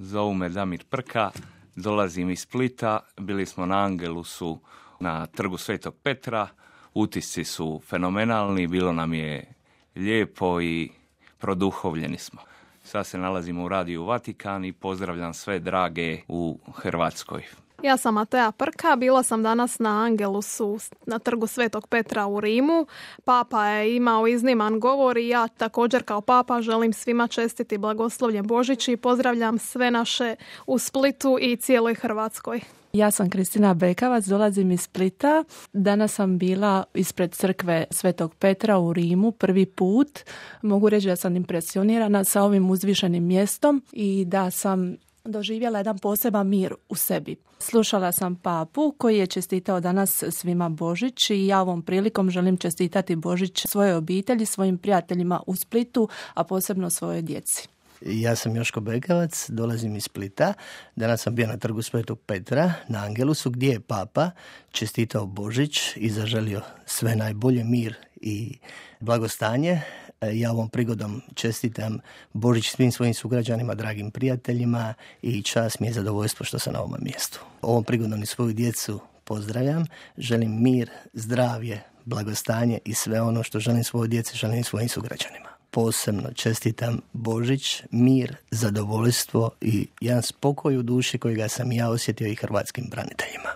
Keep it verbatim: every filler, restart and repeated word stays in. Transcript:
Zovu me Damir Prka, dolazim iz Splita, bili smo na Angelusu na trgu Svetog Petra, utisci su fenomenalni, bilo nam je lijepo i produhovljeni smo. Sad se nalazimo u Radiju Vatikan i pozdravljam sve drage u Hrvatskoj. Ja sam Matea Prka, bila sam danas na Angelusu na trgu Svetog Petra u Rimu. Papa je imao izniman govor i ja također kao papa želim svima čestiti blagoslovljen Božić i pozdravljam sve naše u Splitu i cijeloj Hrvatskoj. Ja sam Kristina Bekavac, dolazim iz Splita. Danas sam bila ispred crkve Svetog Petra u Rimu prvi put. Mogu reći da sam impresionirana sa ovim uzvišenim mjestom i da sam doživjela jedan poseban mir u sebi. Slušala sam papu koji je čestitao danas svima Božić i ja ovom prilikom želim čestitati Božić svojoj obitelji, svojim prijateljima u Splitu, a posebno svojoj djeci. Ja sam Joško Bekavac, dolazim iz Splita. Danas sam bio na trgu Svetog Petra na Angelusu gdje je papa čestitao Božić i zaželio sve najbolje, mir i blagostanje. Ja ovom prigodom čestitam Božić svim svojim sugrađanima, dragim prijateljima i čast mi je zadovoljstvo što sam na ovom mjestu. Ovom prigodom i svoju djecu pozdravljam, želim mir, zdravlje, blagostanje i sve ono što želim svojoj djeci, želim svojim sugrađanima. Posebno čestitam Božić, mir, zadovoljstvo i jedan spokoj u duši kojega sam ja osjetio i hrvatskim braniteljima.